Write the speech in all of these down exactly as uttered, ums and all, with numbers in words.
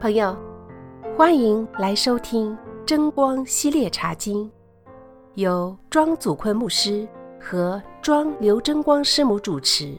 朋友，欢迎来收听真光系列茶经，由庄祖坤牧师和庄刘真光师母主持。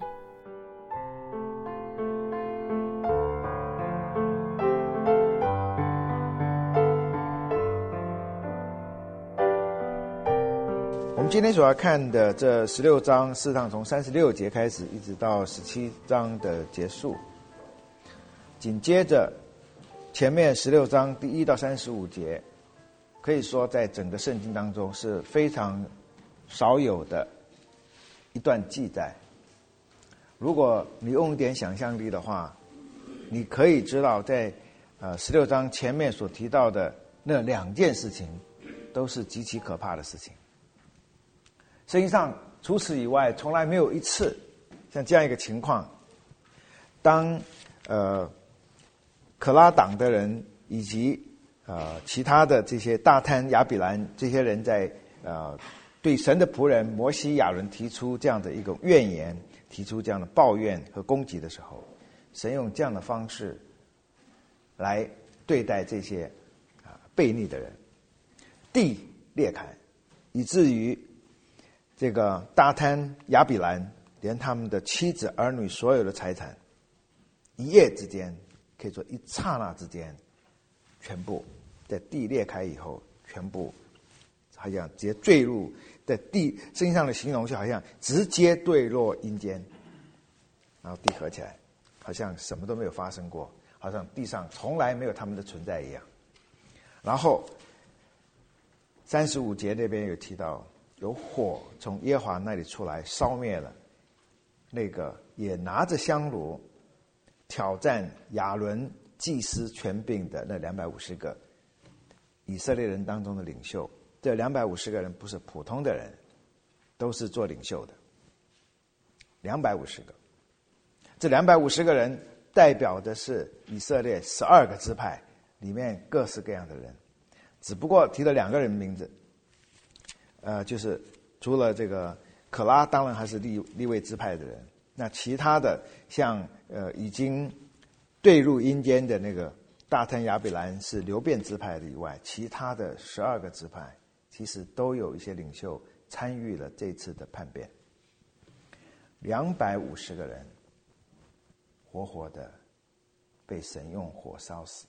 我们今天所要看的这十六章，事实上从三十六节开始，一直到十七章的结束。紧接着前面十六章第一到三十五节，可以说在整个圣经当中是非常少有的一段记载。如果你用一点想象力的话，你可以知道在呃十六章前面所提到的那两件事情，都是极其可怕的事情。圣经上除此以外，从来没有一次像这样一个情况，当呃可拉党的人以及呃其他的这些大贪亚比兰这些人在呃对神的仆人摩西亚伦提出这样的一个怨言，提出这样的抱怨和攻击的时候，神用这样的方式来对待这些啊悖逆的人，地裂开，以至于这个大贪亚比兰连他们的妻子儿女所有的财产，一夜之间，可以说一刹那之间，全部在地裂开以后，全部好像直接坠入在地身上的形容就好像直接坠落阴间，然后地合起来，好像什么都没有发生过，好像地上从来没有他们的存在一样。然后三十五节那边有提到，有火从耶和华那里出来，烧灭了那个也拿着香炉挑战亚伦祭司权柄的那两百五十个以色列人当中的领袖。这两百五十个人不是普通的人，都是做领袖的。两百五十个，这两百五十个人代表的是以色列十二个支派里面各式各样的人，只不过提了两个人名字。呃，就是除了这个可拉，当然还是利利未支派的人。那其他的像呃已经坠入阴间的那个大贪亚比兰是流便支派的以外，其他的十二个支派其实都有一些领袖参与了这次的叛变。两百五十个人活活的被神用火烧死，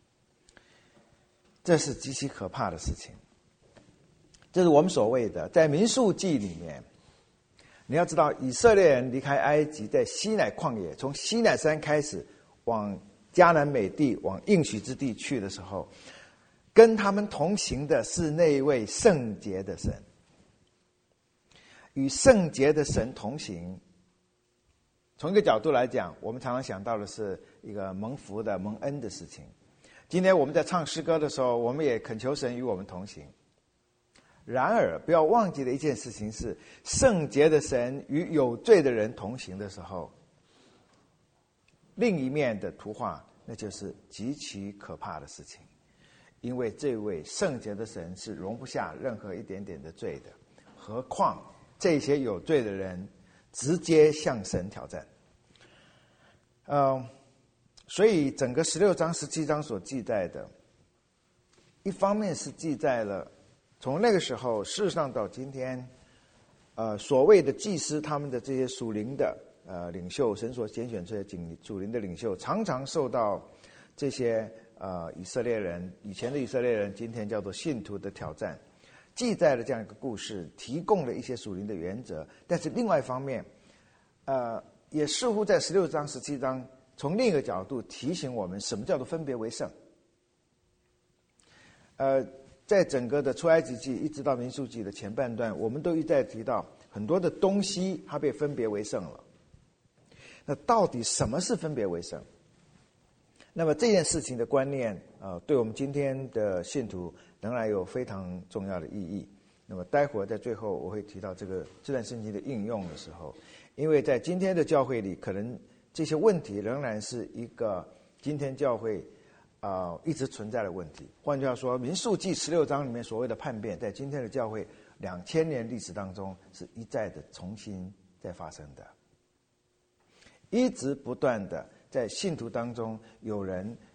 这是极其可怕的事情。这是我们所谓的在民数记里面，你要知道以色列人离开埃及，在西乃旷野，从西乃山开始往迦南美地往应许之地去的时候，跟他们同行的是那位圣洁的神。与圣洁的神同行，从一个角度来讲，我们常常想到的是一个蒙福的蒙恩的事情。今天我们在唱诗歌的时候，我们也恳求神与我们同行。然而不要忘记的一件事情是，圣洁的神与有罪的人同行的时候，另一面的图画，那就是极其可怕的事情。因为这位圣洁的神是容不下任何一点点的罪的，何况这些有罪的人直接向神挑战。呃，所以整个十六章十七章所记载的，一方面是记载了从那个时候事实上到今天，呃，所谓的祭司他们的这些属灵的呃领袖，神所拣选出来的属灵的领袖，常常受到这些呃以色列人，以前的以色列人，今天叫做信徒的挑战，记载了这样一个故事，提供了一些属灵的原则。但是另外一方面，呃，也似乎在十六章、十七章，从另一个角度提醒我们，什么叫做分别为圣。呃。在整个的出埃及记一直到民数记的前半段，我们都一再提到很多的东西它被分别为圣了。那到底什么是分别为圣？那么这件事情的观念呃，对我们今天的信徒仍然有非常重要的意义。那么待会儿在最后我会提到这个这段圣经的应用的时候，因为在今天的教会里，可能这些问题仍然是一个今天教会呃，一直存在的问题。换句话说，民数记十六章里面所谓的叛变，在今天的教会两千年历史当中是一再的重新在发生的，一直不断的在信徒当中有人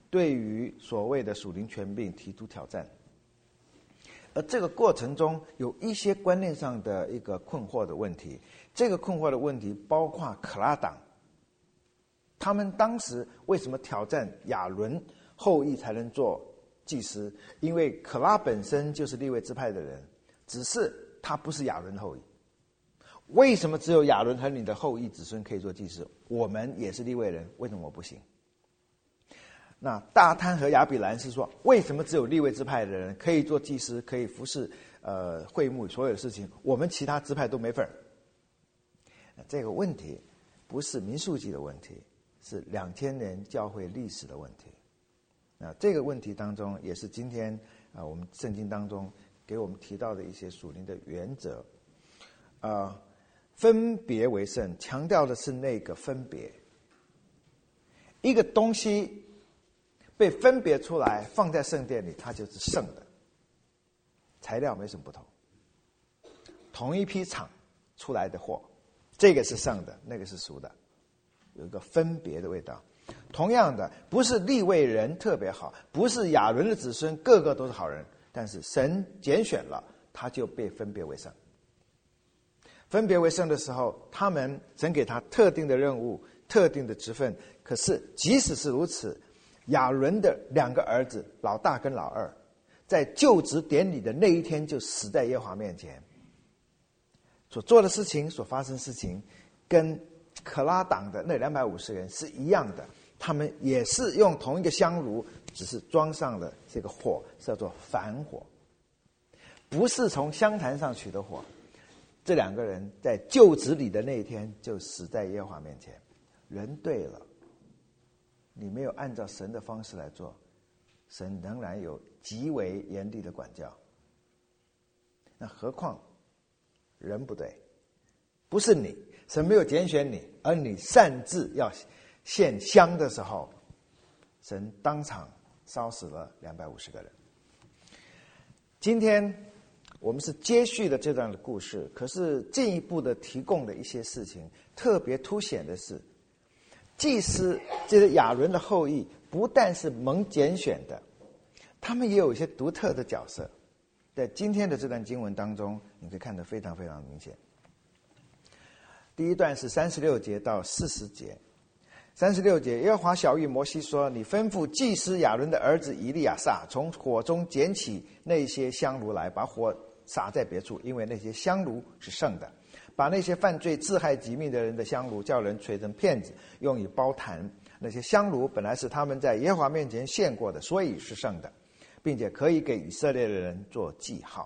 对于所谓的属灵权柄提出挑战。而这个过程中有一些观念上的一个困惑的问题，这个困惑的问题包括可拉党，他们当时为什么挑战亚伦后裔才能做祭司？因为可拉本身就是利未支派的人，只是他不是亚伦后裔。为什么只有亚伦和你的后裔子孙可以做祭司？我们也是利未人，为什么我不行？那大贪和亚比兰是说，为什么只有利未支派的人可以做祭司，可以服侍呃会幕所有的事情，我们其他支派都没份儿？这个问题不是民数记的问题，是两千年教会历史的问题。那这个问题当中，也是今天啊、呃、我们圣经当中给我们提到的一些属灵的原则。啊、呃，分别为圣，强调的是那个分别。一个东西被分别出来放在圣殿里，它就是圣的，材料没什么不同，同一批厂出来的货，这个是圣的，那个是俗的，有一个分别的味道。同样的，不是利未人特别好，不是亚伦的子孙个个都是好人，但是神拣选了，他就被分别为圣。分别为圣的时候，他们神给他特定的任务、特定的职分。可是即使是如此，亚伦的两个儿子，老大跟老二，在就职典礼的那一天就死在耶和华面前。所做的事情、所发生的事情，跟可拉党的那两百五十人是一样的。他们也是用同一个香炉，只是装上了这个火，叫做凡火，不是从香坛上取的火。这两个人在就职礼的那一天就死在耶和华面前。人对了，你没有按照神的方式来做，神仍然有极为严厉的管教。那何况人不对，不是你，神没有拣选你，而你擅自要献香的时候，神当场烧死了两百五十个人。今天我们是接续了这段的故事，可是进一步的提供的一些事情，特别凸显的是，祭司这些亚伦的后裔不但是蒙拣选的，他们也有一些独特的角色。在今天的这段经文当中，你可以看得非常非常明显。第一段是三十六节到四十节。三十六节，耶和华晓谕摩西说：“你吩咐祭司亚伦的儿子以利亚撒，从火中捡起那些香炉来，把火撒在别处，因为那些香炉是圣的。把那些犯罪自害己命的人的香炉，叫人捶成片子，用以包坛。那些香炉本来是他们在耶和华面前献过的，所以是圣的，并且可以给以色列的人做记号。”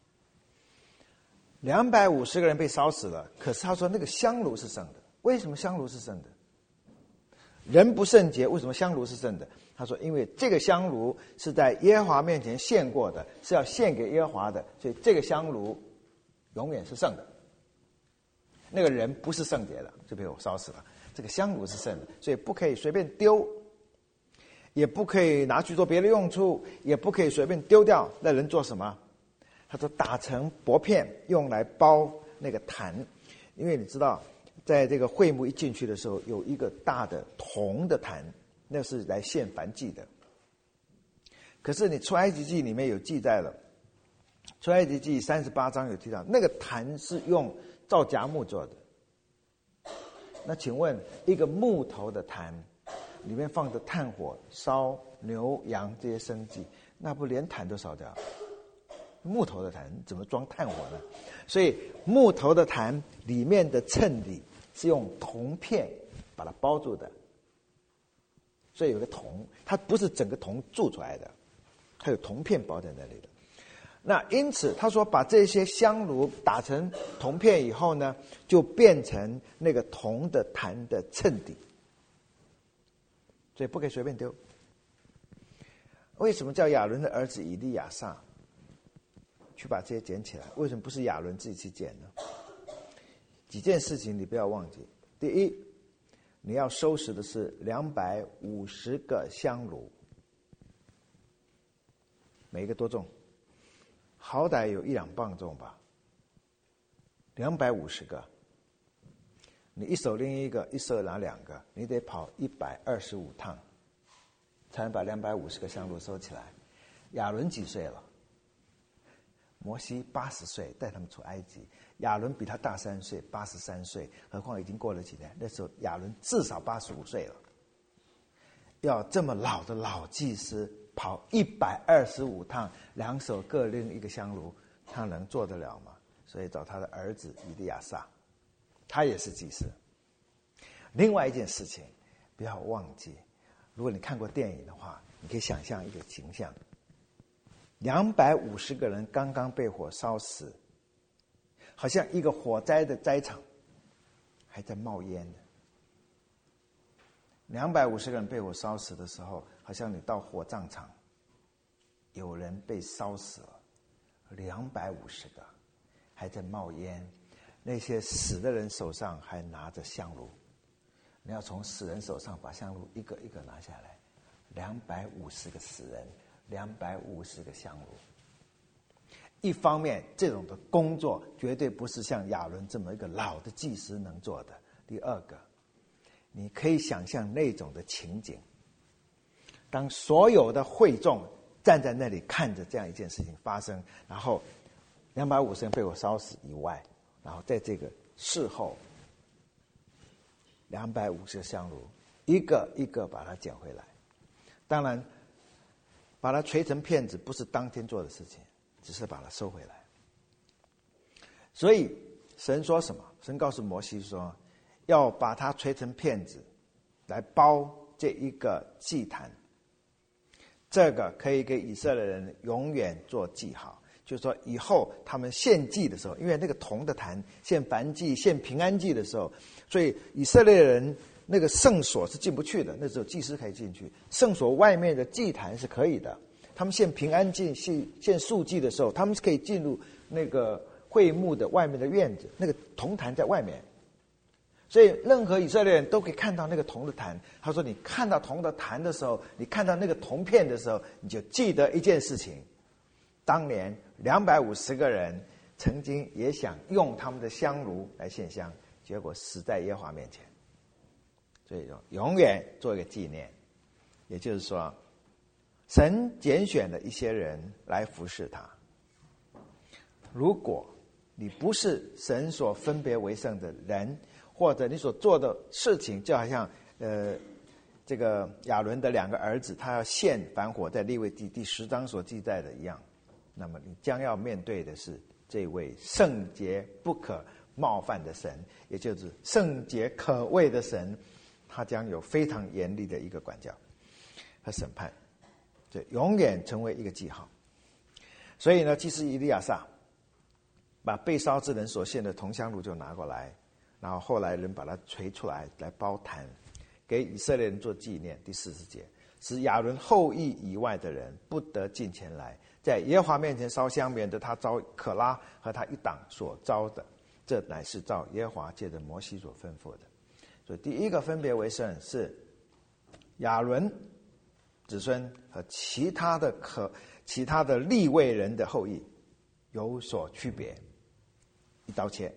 两百五十个人被烧死了，可是他说那个香炉是圣的。为什么香炉是圣的？人不圣洁，为什么香炉是圣的？他说因为这个香炉是在耶和华面前献过的，是要献给耶和华的，所以这个香炉永远是圣的。那个人不是圣洁的，就被我烧死了。这个香炉是圣的，所以不可以随便丢，也不可以拿去做别的用处，也不可以随便丢掉。那人做什么？他说打成薄片，用来包那个坛。因为你知道在这个会幕一进去的时候，有一个大的铜的坛，那是来献燔祭的。可是你出埃及记里面有记载了，出埃及记三十八章有提到，那个坛是用皂荚木做的。那请问一个木头的坛里面放着炭火烧牛羊这些生祭，那不连坛都烧掉？木头的坛怎么装炭火呢？所以木头的坛里面的衬底是用铜片把它包住的，所以有个铜，它不是整个铜铸出来的，它有铜片包在那里的。那因此他说把这些香炉打成铜片以后呢，就变成那个铜的坛的衬底，所以不可以随便丢。为什么叫亚伦的儿子以利亚撒去把这些捡起来？为什么不是亚伦自己去捡呢？几件事情你不要忘记。第一，你要收拾的是两百五十个香炉，每一个多重？好歹有一两磅重吧，两百五十个，你一手拎一个，一手拿两个，你得跑一百二十五趟， 才能把两百五十个香炉收起来。亚伦几岁了？摩西八十岁带他们出埃及，亚伦比他大三岁，八十三岁，何况已经过了几年？那时候亚伦至少八十五岁了。要这么老的老祭司跑一百二十五趟，两手各拎一个香炉，他能做得了吗？所以找他的儿子以利亚撒，他也是祭司。另外一件事情，不要忘记，如果你看过电影的话，你可以想象一个形象：两百五十个人刚刚被火烧死，好像一个火灾的灾场，还在冒烟的。两百五十个人被火烧死的时候，好像你到火葬场，有人被烧死了，两百五十个还在冒烟，那些死的人手上还拿着香炉，你要从死人手上把香炉一个一个拿下来，两百五十个死人，两百五十个香炉。一方面，这种的工作绝对不是像亚伦这么一个老的祭司能做的。第二个，你可以想象那种的情景，当所有的会众站在那里看着这样一件事情发生，然后两百五十人被我烧死以外，然后在这个事后，两百五十个香炉一个一个把它捡回来。当然，把它锤成片子不是当天做的事情，只是把它收回来。所以神说什么？神告诉摩西说，要把它锤成片子来包这一个祭坛，这个可以给以色列人永远做记号。就是说以后他们献祭的时候，因为那个铜的坛献燔祭献平安祭的时候，所以以色列人那个圣所是进不去的，那只有祭司可以进去，圣所外面的祭坛是可以的。他们献平安祭献献素祭的时候，他们是可以进入那个会幕的外面的院子，那个铜坛在外面，所以任何以色列人都可以看到那个铜的坛。他说你看到铜的坛的时候，你看到那个铜片的时候，你就记得一件事情，当年两百五十个人曾经也想用他们的香炉来献香，结果死在耶和华面前，所以永远做一个纪念。也就是说，神拣选了一些人来服侍他，如果你不是神所分别为圣的人，或者你所做的事情就好像呃这个亚伦的两个儿子他要献燔火，在利未记第十章所记载的一样，那么你将要面对的是这位圣洁不可冒犯的神，也就是圣洁可畏的神，他将有非常严厉的一个管教和审判，就永远成为一个记号。所以呢，祭司以利亚撒把被烧之人所献的铜香炉就拿过来，然后后来人把它锤出来来包坛，给以色列人做纪念。第四十节，使亚伦后裔以外的人不得进前来，在耶和华面前烧香，免得他招可拉和他一党所招的，这乃是照耶和华借着摩西所吩咐的。所以第一个分别为圣是亚伦子孙和其他的可其他的利未人的后裔有所区别，一刀切。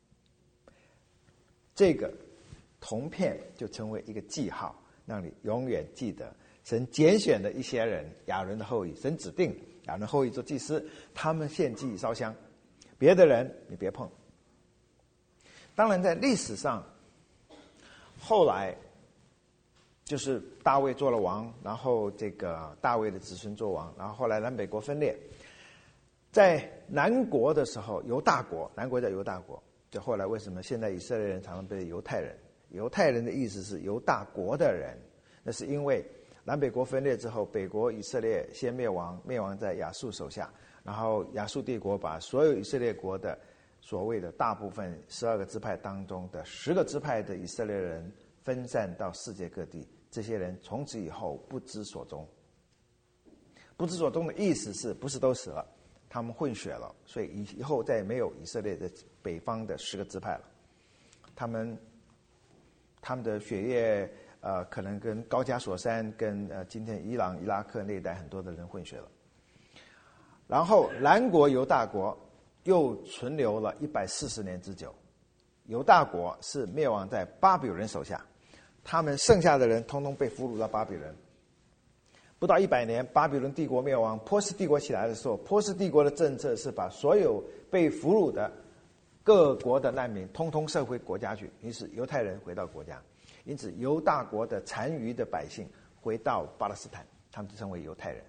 这个铜片就成为一个记号，让你永远记得神拣选的一些人，亚伦的后裔，神指定亚伦后裔做祭司，他们献祭烧香，别的人你别碰。当然在历史上后来就是大卫做了王，然后这个大卫的子孙做王，然后后来南北国分裂。在南国的时候，犹大国，南国叫犹大国，就后来为什么现在以色列人常常被犹太人，犹太人的意思是犹大国的人，那是因为南北国分裂之后，北国以色列先灭亡，灭亡在亚述手下，然后亚述帝国把所有以色列国的所谓的大部分十二个支派当中的十个支派的以色列人分散到世界各地，这些人从此以后不知所终。不知所终的意思是不是都死了，他们混血了，所以以后再也没有以色列的北方的十个支派了。他们他们的血液呃，可能跟高加索山跟呃今天伊朗、伊拉克那一带很多的人混血了。然后南国犹大国又存留了一百四十年之久。犹大国是灭亡在巴比伦手下，他们剩下的人通通被俘虏到巴比伦。 不到一百年，巴比伦帝国灭亡，波斯帝国起来的时候，波斯帝国的政策是把所有被俘虏的各国的难民通通射回国家去，于是犹太人回到国家，因此犹大国的残余的百姓回到巴勒斯坦，他们就称为犹太人。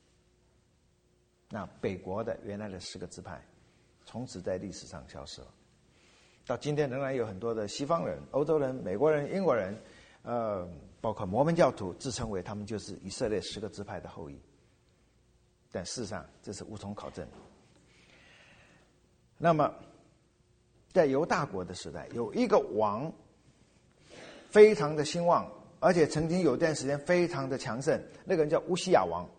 那北国的原来的十个支派从此在历史上消失了。到今天仍然有很多的西方人、欧洲人、美国人、英国人，呃，包括摩门教徒自称为他们就是以色列十个支派的后裔，但事实上这是无从考证。那么在犹大国的时代，有一个王非常的兴旺，而且曾经有段时间非常的强盛，那个人叫乌西雅王。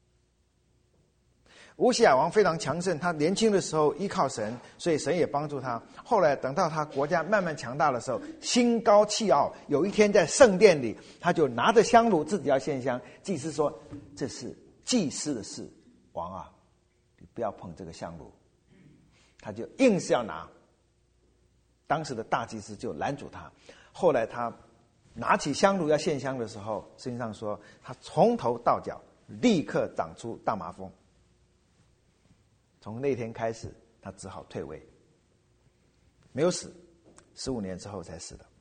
乌西雅王非常强盛，他年轻的时候依靠神，所以神也帮助他。后来等到他国家慢慢强大的时候，心高气傲，有一天在圣殿里，他就拿着香炉自己要献香。祭司说：“这是祭司的事，王啊，你不要碰这个香炉。”他就硬是要拿。当时的大祭司就拦阻他。后来他拿起香炉要献香的时候，圣经上说他从头到脚立刻长出大麻风。从那天开始，他只好退位，没有死，十五年之后才死的。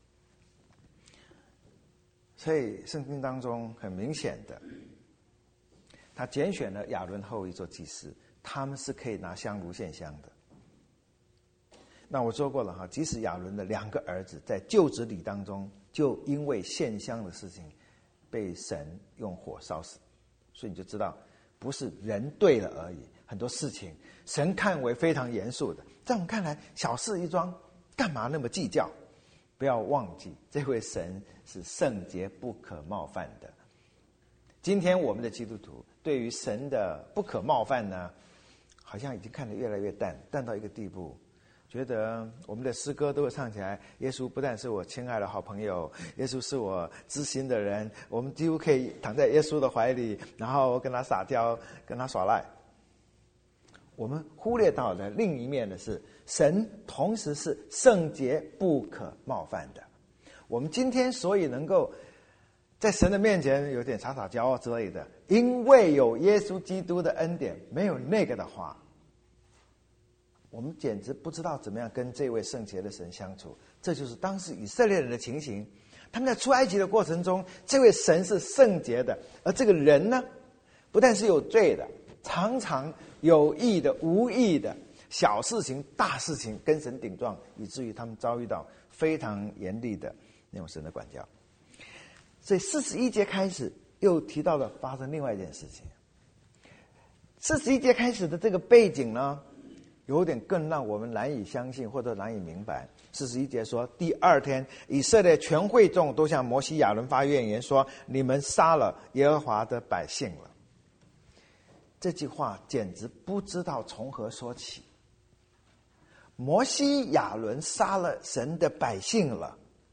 所以圣经当中很明显的，他拣选了亚伦后裔做祭司，他们是可以拿香炉献香的。那我说过了哈，即使亚伦的两个儿子在旧职礼当中，就因为献香的事情被神用火烧死，所以你就知道，不是人对了而已。很多事情神看为非常严肃的，在我们看来小事一桩，干嘛那么计较？不要忘记，这位神是圣洁不可冒犯的。今天我们的基督徒对于神的不可冒犯呢，好像已经看得越来越淡，淡到一个地步，觉得我们的诗歌都会唱起来，耶稣不但是我亲爱的好朋友，耶稣是我知心的人，我们几乎可以躺在耶稣的怀里，然后跟他撒娇，跟他耍赖。我们忽略到的另一面的是，神同时是圣洁不可冒犯的。我们今天所以能够在神的面前有点撒撒娇之类的，因为有耶稣基督的恩典，没有那个的话，我们简直不知道怎么样跟这位圣洁的神相处。这就是当时以色列人的情形。他们在出埃及的过程中，这位神是圣洁的，而这个人呢，不但是有罪的，常常有意的、无意的小事情、大事情跟神顶撞，以至于他们遭遇到非常严厉的那种神的管教。所以四十一节开始又提到了发生另外一件事情。四十一节开始的这个背景呢，有点更让我们难以相信或者难以明白。四十一节说，第二天以色列全会众都向摩西亚伦发怨言说，你们杀了耶和华的百姓了。这句话简直不知道从何说起。摩西亚伦杀了神的百姓了，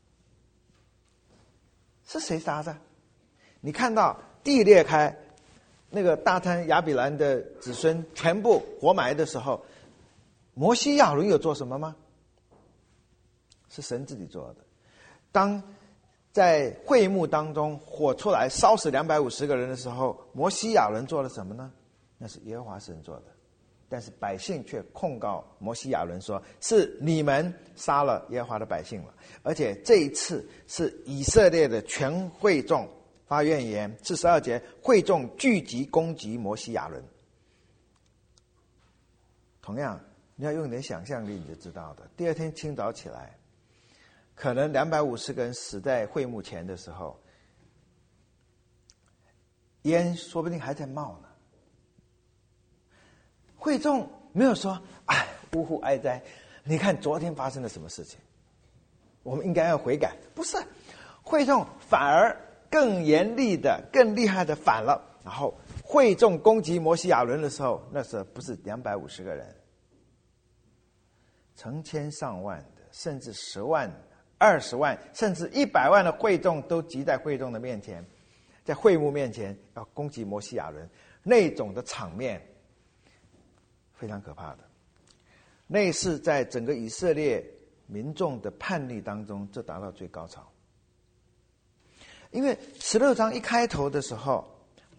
是谁杀的？你看到地裂开，那个大滩亚比兰的子孙全部活埋的时候，摩西亚伦有做什么吗？是神自己做的。当在会幕当中火出来烧死两百五十个人的时候，摩西亚伦做了什么呢？那是耶和华神做的，但是百姓却控告摩西亚伦说，是你们杀了耶和华的百姓了。而且这一次是以色列的全会众发怨言。四十二节，会众聚集攻击摩西亚伦。同样你要用点想象力你就知道的，第二天清早起来，可能两百五十个人死在会幕前的时候，烟说不定还在冒呢。会众没有说，哎，呜呼哀哉，你看昨天发生了什么事情，我们应该要悔改。不是，会众反而更严厉的、更厉害的反了。然后会众攻击摩西亚伦的时候，那时候不是两百五十个人，成千上万的，甚至十万、二十万，甚至一百万的会众都集在会众的面前，在会幕面前要攻击摩西亚伦，那种的场面非常可怕的。那是在整个以色列民众的叛逆当中，这达到最高潮。因为十六章一开头的时候，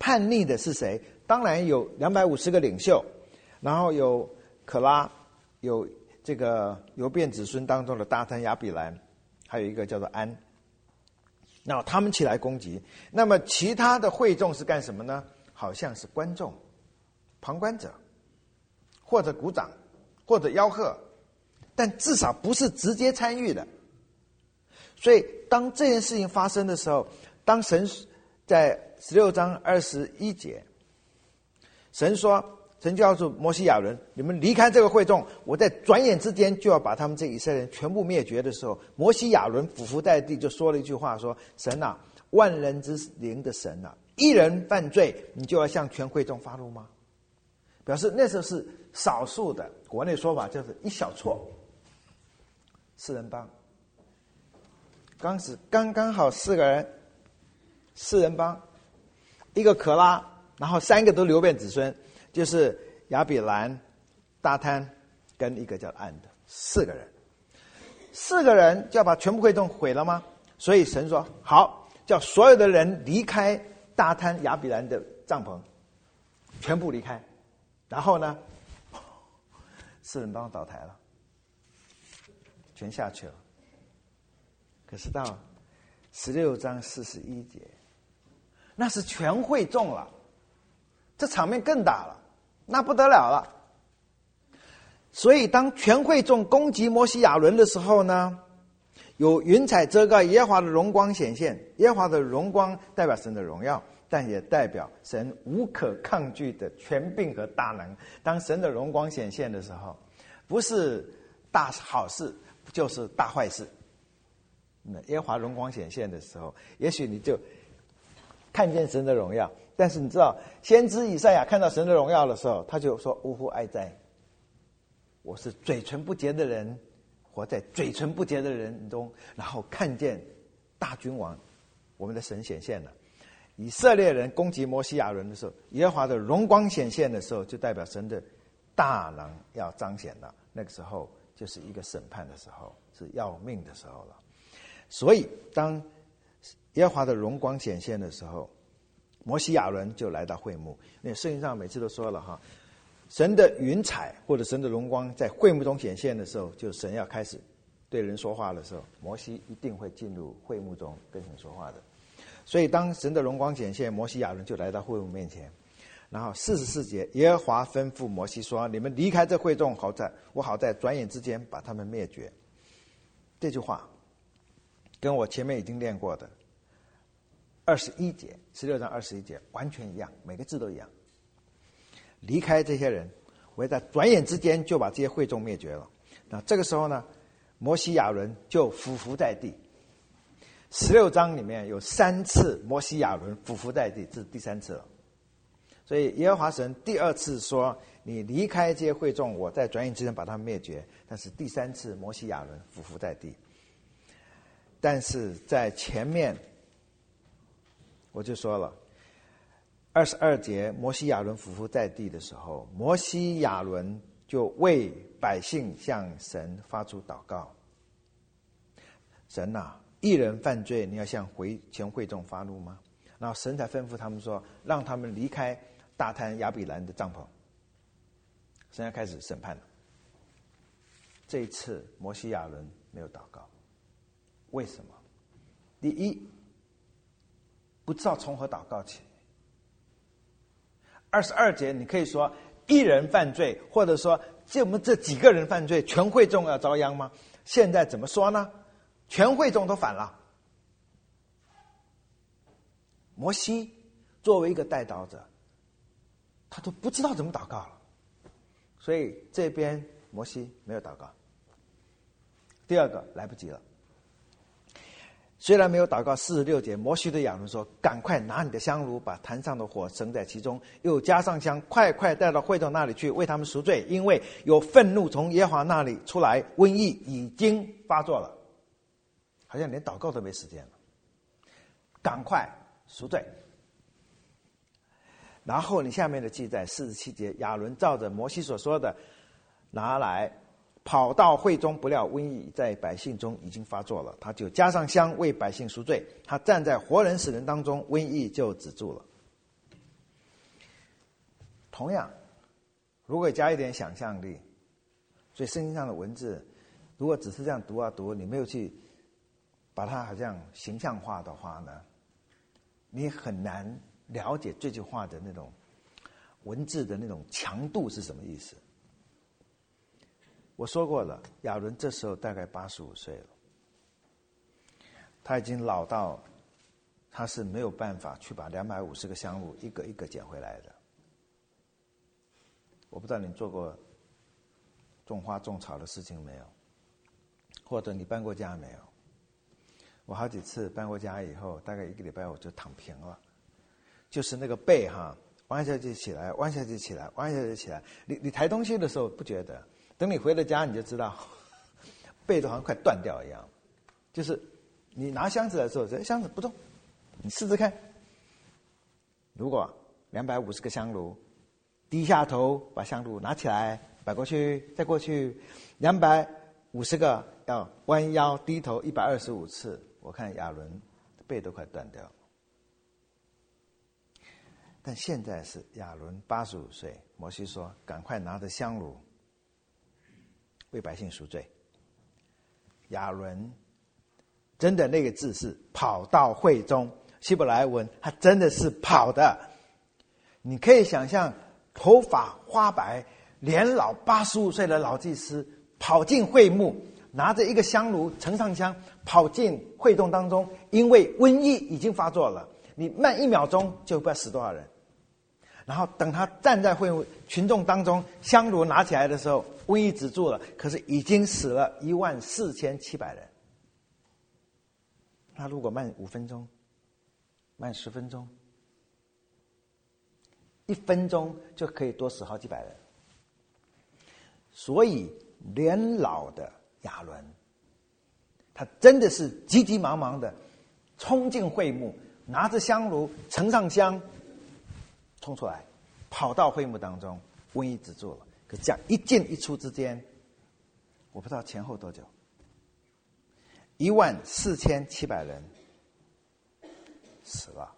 叛逆的是谁？当然有两百五十个领袖，然后有可拉，有这个流变子孙当中的大贪亚比兰，还有一个叫做安。那他们起来攻击，那么其他的会众是干什么呢？好像是观众、旁观者，或者鼓掌，或者吆喝，但至少不是直接参与的。所以当这件事情发生的时候，当神在十六章二十一节，神说，神就告诉摩西亚伦，你们离开这个会众，我在转眼之间就要把他们这以色列人全部灭绝的时候，摩西亚伦俯伏在地，就说了一句话，说，神啊，万人之灵的神啊，一人犯罪，你就要向全会众发怒吗？表示那时候是少数的，国内说法就是一小撮，四人帮，当时刚刚好四个人，四人帮，一个可拉，然后三个都流变子孙，就是亚比兰、大贪跟一个叫暗的，四个人，四个人就要把全部会众毁了吗？所以神说好，叫所有的人离开大贪亚比兰的帐篷，全部离开。然后呢，四人帮倒台了，全下去了。可是到十六章四十一节，那是全会众了，这场面更大了，那不得了了。所以当全会众攻击摩西亚伦的时候呢，有云彩遮盖，耶和华的荣光显现。耶和华的荣光代表神的荣耀，但也代表神无可抗拒的权柄和大能。当神的荣光显现的时候，不是大好事就是大坏事。耶和华荣光显现的时候，也许你就看见神的荣耀，但是你知道先知以赛亚看到神的荣耀的时候，他就说，呜呼哀哉，我是嘴唇不洁的人，活在嘴唇不洁的人中，然后看见大君王我们的神显现了。以色列人攻击摩西亚伦的时候，耶和华的荣光显现的时候，就代表神的大能要彰显了。那个时候就是一个审判的时候，是要命的时候了。所以当耶和华的荣光显现的时候，摩西亚伦就来到会幕。那圣经上每次都说了哈，神的云彩或者神的荣光在会幕中显现的时候，就神要开始对人说话的时候，摩西一定会进入会幕中跟神说话的。所以当神的荣光显现，摩西亚伦就来到会幕面前。然后四十四节，耶和华吩咐摩西说，你们离开这会众，好在我好在转眼之间把他们灭绝。这句话跟我前面已经练过的二十一节十六章二十一节完全一样，每个字都一样。离开这些人，我会在转眼之间就把这些会众灭绝了。那这个时候呢，摩西亚伦就俯伏在地。十六章里面有三次摩西亚伦俯伏在地，这是第三次了。所以耶和华神第二次说，你离开这些会众，我在转眼之间把他们灭绝。但是第三次摩西亚伦俯伏在地。但是在前面我就说了，二十二节摩西亚伦俯伏在地的时候，摩西亚伦就为百姓向神发出祷告。神啊，一人犯罪，你要向回全会众发怒吗？然后神才吩咐他们说，让他们离开大贪亚比兰的帐篷。神要开始审判了。这一次摩西亚伦没有祷告，为什么？第一，不知道从何祷告起。二十二节你可以说一人犯罪，或者说这我们这几个人犯罪，全会众要遭殃吗？现在怎么说呢？全会众都反了。摩西作为一个代祷者，他都不知道怎么祷告了，所以这边摩西没有祷告。第二个，来不及了。虽然没有祷告，四十六节，摩西对亚伦说，赶快拿你的香炉，把坛上的火升在其中，又加上香，快快带到会众那里去，为他们赎罪，因为有愤怒从耶和华那里出来，瘟疫已经发作了。好像连祷告都没时间了，赶快赎罪。然后你下面的记载四十七节，亚伦照着摩西所说的拿来，跑到会中，不料瘟疫在百姓中已经发作了，他就加上香为百姓赎罪。他站在活人死人当中，瘟疫就止住了。 同样，如果加一点想象力，所以圣经上的文字，如果只是这样读啊读，你没有去把它好像形象化的话呢，你很难了解这句话的那种文字的那种强度是什么意思。我说过了，亚伦这时候大概八十五岁了，他已经老到他是没有办法去把两百五十个香炉一个一个捡回来的。我不知道你做过种花种草的事情没有，或者你搬过家没有。我好几次搬过家以后，大概一个礼拜我就躺平了，就是那个背哈，弯下去起来，弯下去起来，弯下去起来。你你抬东西的时候不觉得，等你回了家你就知道，背都好像快断掉一样。就是你拿箱子的时候，这箱子不动，你试试看。如果两百五十个香炉，低下头把香炉拿起来，摆过去，再过去，两百五十个要弯腰低头一百二十五次，我看亚伦背都快断掉了。但现在是亚伦八十五岁，摩西说：“赶快拿着香炉为百姓赎罪。”亚伦真的那个字是跑到会中，希伯来文他真的是跑的。你可以想象，头发花白、年老八十五岁的老祭司跑进会幕，拿着一个香炉盛上香，跑进会众当中，因为瘟疫已经发作了，你慢一秒钟就不知道死多少人。然后等他站在会幕群众当中，香炉拿起来的时候，瘟疫止住了，可是已经死了一万四千七百人。那如果慢五分钟，慢十分钟，一分钟就可以多死好几百人。所以年老的亚伦，他真的是急急忙忙的冲进会幕，拿着香炉盛上香，冲出来，跑到会幕当中，瘟疫止住了。可这样一进一出之间，我不知道前后多久，一万四千七百人死了。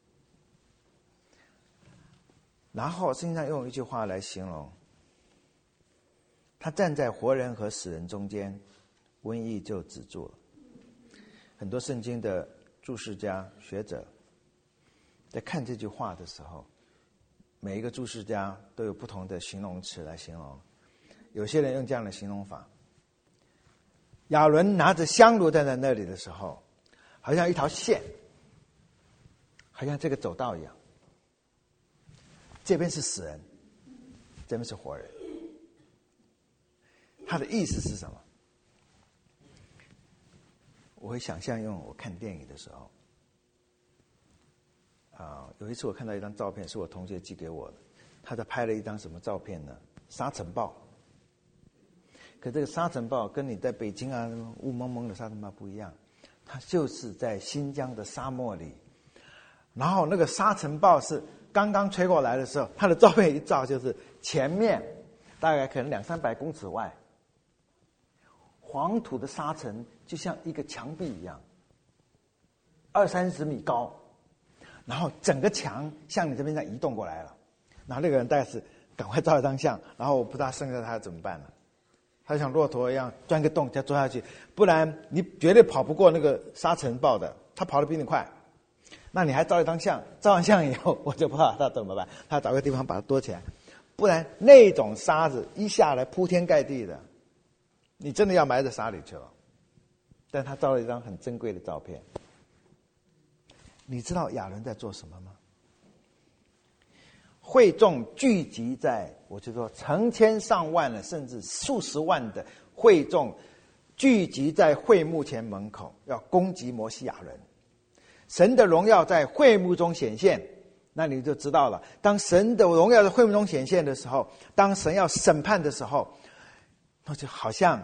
然后圣经上用一句话来形容，他站在活人和死人中间，瘟疫就止住了。很多圣经的注释家学者在看这句话的时候，每一个注释家都有不同的形容词来形容。有些人用这样的形容法：亚伦拿着香炉站在那里的时候，好像一条线，好像这个走道一样，这边是死人，这边是活人。他的意思是什么？我会想象用我看电影的时候，啊，有一次我看到一张照片，是我同学寄给我的，他在拍了一张什么照片呢？沙尘暴。可这个沙尘暴跟你在北京啊雾蒙蒙的沙尘暴不一样，它就是在新疆的沙漠里，然后那个沙尘暴是刚刚吹过来的时候，他的照片一照，就是前面大概可能两三百公尺外，黄土的沙尘就像一个墙壁一样，二三十米高，然后整个墙向你这边上移动过来了。然后那个人大概是赶快照一张相，然后我不知道剩下他怎么办了。他像骆驼一样钻个洞再钻下去，不然你绝对跑不过那个沙尘暴的，他跑得比你快。那你还照一张相，照完相以后，我就不知道他怎么办，他找个地方把它躲起来，不然那种沙子一下来铺天盖地的，你真的要埋在沙里去了。但他照了一张很珍贵的照片。你知道亚伦在做什么吗？会众聚集在，我就说成千上万的，甚至数十万的会众聚集在会幕前门口，要攻击摩西亚伦。神的荣耀在会幕中显现，那你就知道了，当神的荣耀在会幕中显现的时候，当神要审判的时候，那就好像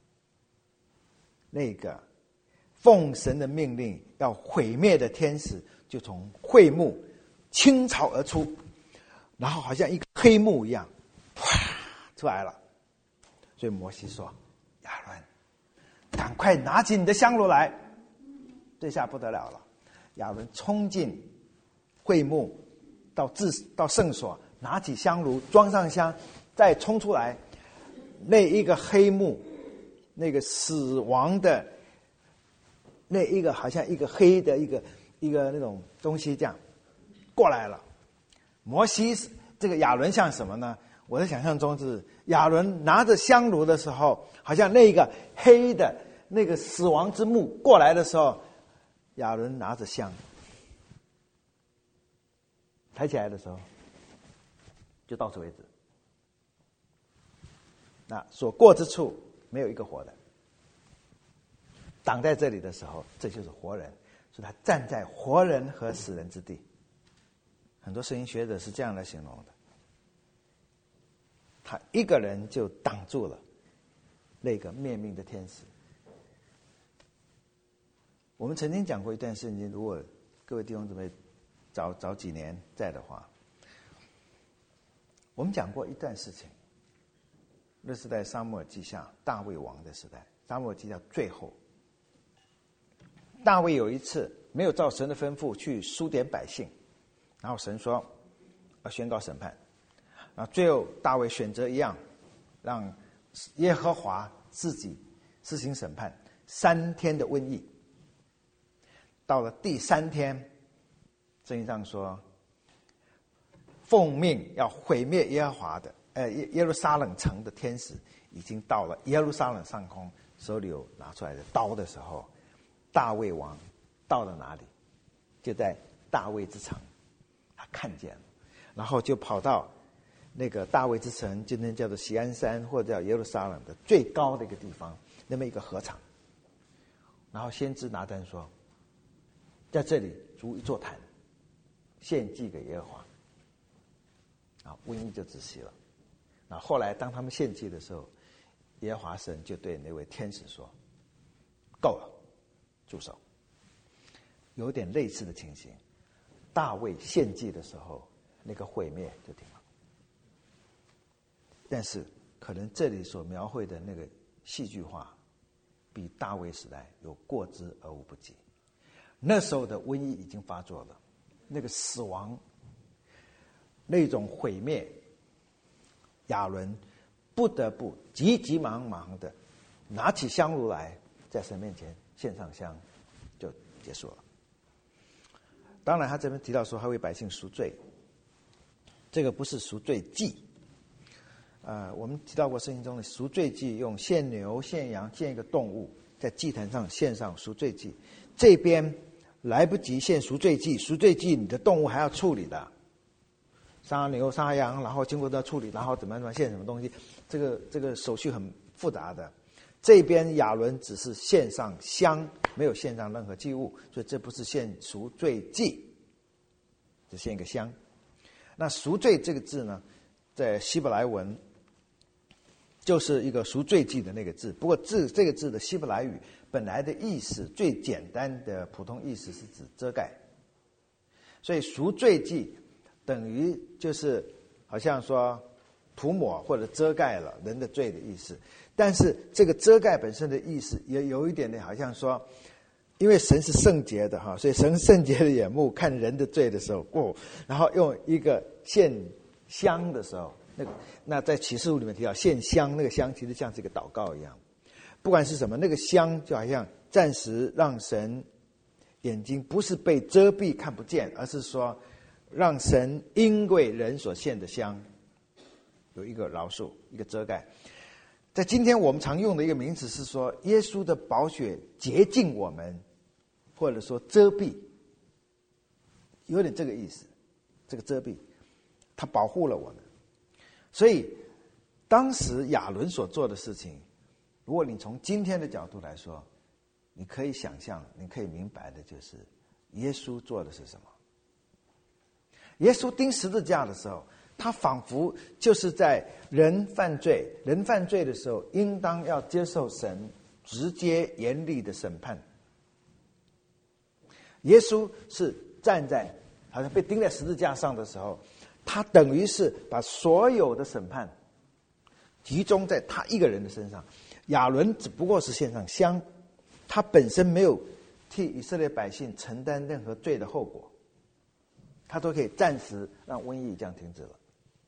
那个奉神的命令要毁灭的天使就从会幕倾巢而出，然后好像一个黑幕一样哗出来了。所以摩西说：亚伦，赶快拿起你的香炉来。这下不得了了，亚伦冲进会幕，到至到圣所， 拿起香炉装上香，再冲出来，那一个黑幕，那个死亡的那一个好像一个黑的一个一个那种东西这样过来了。摩西这个亚伦像什么呢？我的想象中是亚伦拿着香炉的时候，好像那个黑的那个死亡之幕过来的时候，亚伦拿着香抬起来的时候，就到此为止。那所过之处没有一个活的，挡在这里的时候，这就是活人，所以他站在活人和死人之地。很多圣经学者是这样来形容的，他一个人就挡住了那个灭命的天使。我们曾经讲过一段圣经，如果各位弟兄姊妹早早几年在的话，我们讲过一段事情，那是在撒母耳记下大卫王的时代，撒母耳记下最后，大卫有一次没有照神的吩咐去数点百姓，然后神说要宣告审判，然后最后大卫选择一样，让耶和华自己施行审判，三天的瘟疫。到了第三天，圣经上说奉命要毁灭耶和华的呃耶耶路撒冷城的天使已经到了耶路撒冷上空，手里有拿出来的刀的时候，大卫王到了哪里？就在大卫之城，他看见了，然后就跑到那个大卫之城，今天叫做锡安山或者叫耶路撒冷的最高的一个地方，那么一个禾场。然后先知拿单说，在这里筑一座坛，献祭给耶和华，啊，瘟疫就止息了。那后来当他们献祭的时候，耶和华神就对那位天使说：“够了，住手。”有点类似的情形，大卫献祭的时候，那个毁灭就停了。但是可能这里所描绘的那个戏剧化，比大卫时代有过之而无不及。那时候的瘟疫已经发作了，那个死亡，那种毁灭，亚伦不得不急急忙忙的拿起香炉来，在神面前献上香，就结束了。当然他这边提到说他为百姓赎罪，这个不是赎罪祭。呃，我们提到过圣经中的赎罪祭，用献牛献羊献一个动物在祭坛上献上赎罪祭。这边来不及献赎罪祭，赎罪祭你的动物还要处理的，杀牛杀羊，然后经过这处理，然后怎么怎么献什么东西，这个这个手续很复杂的。这边亚伦只是献上香，没有献上任何祭物，所以这不是献赎罪祭，只献一个香。那赎罪这个字呢，在希伯来文就是一个赎罪祭的那个字，不过字这个字的希伯来语本来的意思，最简单的普通意思是指遮盖，所以赎罪祭等于就是好像说涂抹或者遮盖了人的罪的意思。但是这个遮盖本身的意思也有一点点好像说，因为神是圣洁的哈，所以神圣洁的眼目看人的罪的时候，哦，然后用一个献香的时候，那个那在启示录里面提到献香，那个香其实像是一个祷告一样，不管是什么，那个香就好像暂时让神眼睛不是被遮蔽看不见，而是说让神因为人所献的香有一个饶恕，一个遮盖。在今天我们常用的一个名词是说，耶稣的宝血洁净我们，或者说遮蔽，有点这个意思。这个遮蔽，它保护了我们。所以当时亚伦所做的事情，如果你从今天的角度来说，你可以想象，你可以明白的就是耶稣做的是什么。耶稣钉十字架的时候，他仿佛就是在人犯罪人犯罪的时候应当要接受神直接严厉的审判。耶稣是站在好像被钉在十字架上的时候，他等于是把所有的审判集中在他一个人的身上。亚伦只不过是献上香，他本身没有替以色列百姓承担任何罪的后果，他都可以暂时让瘟疫这样停止了。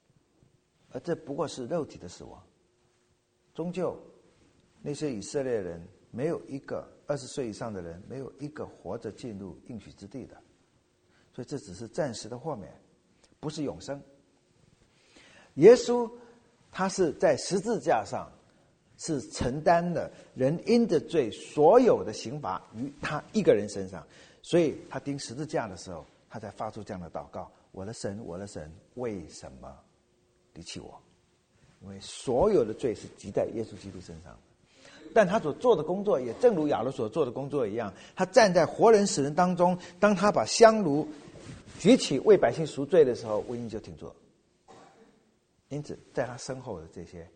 而这不过是肉体的死亡。终究那些以色列人没有一个二十岁以上的人，没有一个活着进入应许之地的，所以这只是暂时的豁免，不是永生。耶稣他是在十字架上是承担了人因着罪所有的刑罚于他一个人身上，所以他钉十字架的时候，他才发出这样的祷告：我的神，我的神，为什么离弃我？因为所有的罪是积在耶稣基督身上的。但他所做的工作也正如亚伦所做的工作一样，他站在活人死人当中，当他把香炉举起为百姓赎罪的时候，瘟疫就停住了。因此在他身后的这些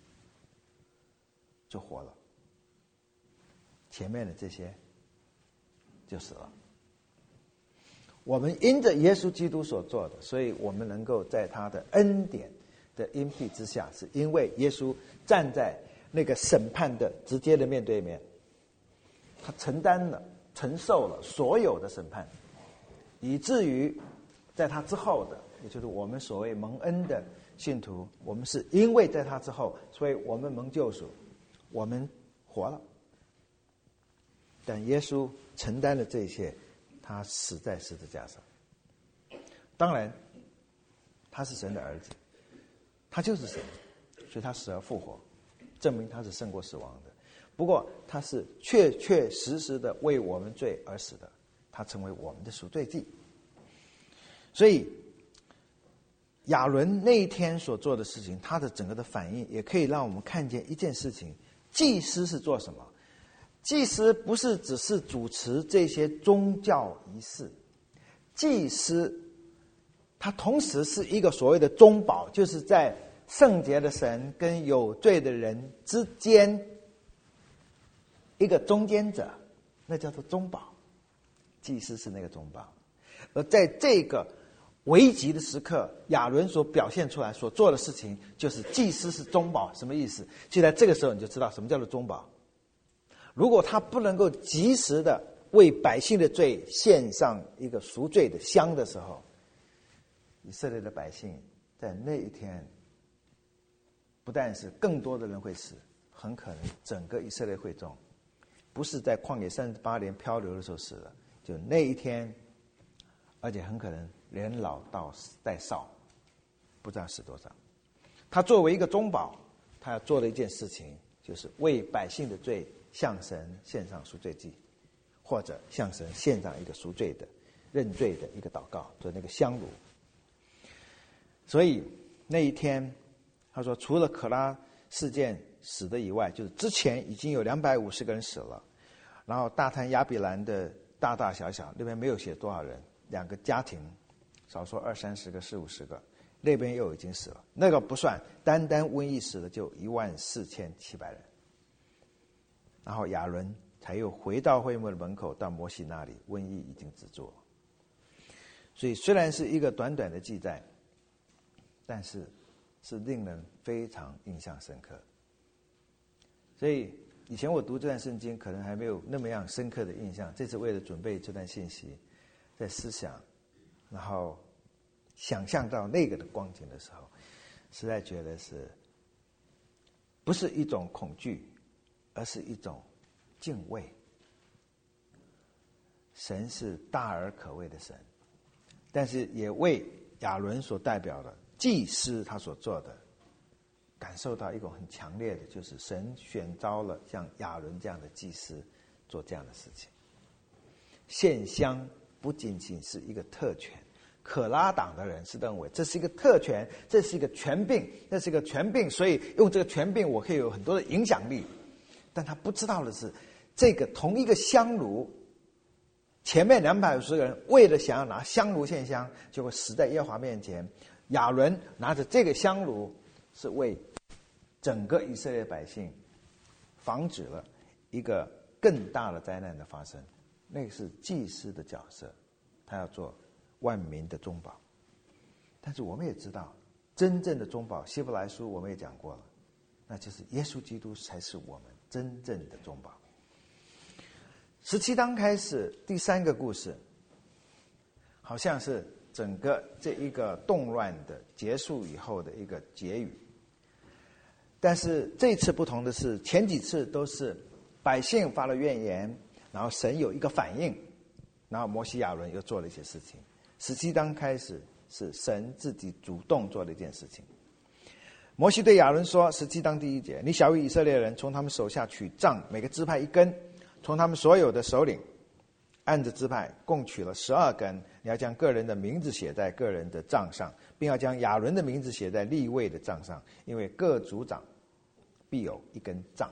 就活了，前面的这些就死了。我们因着耶稣基督所做的，所以我们能够在他的恩典的荫庇之下，是因为耶稣站在那个审判的直接的面对面，他承担了承受了所有的审判，以至于在他之后的，也就是我们所谓蒙恩的信徒，我们是因为在他之后，所以我们蒙救赎，我们活了。但耶稣承担了这一切，他死在十字架上。当然他是神的儿子，他就是神，所以他死而复活，证明他是胜过死亡的。不过他是确确实实的为我们罪而死的，他成为我们的赎罪祭。所以亚伦那一天所做的事情，他的整个的反应也可以让我们看见一件事情：祭司是做什么？祭司不是只是主持这些宗教仪式，祭司他同时是一个所谓的中保，就是在圣洁的神跟有罪的人之间一个中间者，那叫做中保。祭司是那个中保。而在这个危急的时刻，亚伦所表现出来所做的事情，就是祭司是中保。什么意思？就在这个时候你就知道什么叫做中保。如果他不能够及时的为百姓的罪献上一个赎罪的香的时候，以色列的百姓在那一天不但是更多的人会死，很可能整个以色列会众不是在旷野三十八年漂流的时候死了，就那一天，而且很可能连老到带少不知道死多少。他作为一个中保，他要做的一件事情，就是为百姓的罪向神献上赎罪祭，或者向神献上一个赎罪的认罪的一个祷告，做那个香炉。所以那一天他说，除了可拉事件死的以外，就是之前已经有两百五十个人死了，然后大滩亚比兰的大大小小那边没有写多少人，两个家庭少说二三十个四五十个，那边又已经死了，那个不算，单单瘟疫死了就一万四千七百人。然后亚伦才又回到会幕的门口，到摩西那里，瘟疫已经止住了。所以虽然是一个短短的记载，但是是令人非常印象深刻。所以以前我读这段圣经可能还没有那么样深刻的印象，这次为了准备这段信息，在思想然后想象到那个的光景的时候，实在觉得是不是一种恐惧，而是一种敬畏。神是大而可畏的神，但是也为亚伦所代表的祭司他所做的感受到一种很强烈的，就是神选召了像亚伦这样的祭司做这样的事情。献香不仅仅是一个特权，可拉党的人是认为这是一个特权，这是一个权柄，这是一个权柄，所以用这个权柄我可以有很多的影响力。但他不知道的是，这个同一个香炉，前面两百五十个人为了想要拿香炉献香，结果死在耶和华面前。亚伦拿着这个香炉，是为整个以色列百姓防止了一个更大的灾难的发生。那个是祭司的角色，他要做万民的中保。但是我们也知道，真正的中保，希伯来书我们也讲过了，那就是耶稣基督才是我们真正的中保。十七章开始，第三个故事好像是整个这一个动乱的结束以后的一个结语。但是这一次不同的是，前几次都是百姓发了怨言，然后神有一个反应，然后摩西亚伦又做了一些事情。十七章开始是神自己主动做了一件事情。摩西对亚伦说，十七章第一节，你晓谕以色列人，从他们手下取杖，每个支派一根，从他们所有的首领按着支派共取了十二根，你要将个人的名字写在个人的杖上，并要将亚伦的名字写在利未的杖上，因为各族长必有一根杖。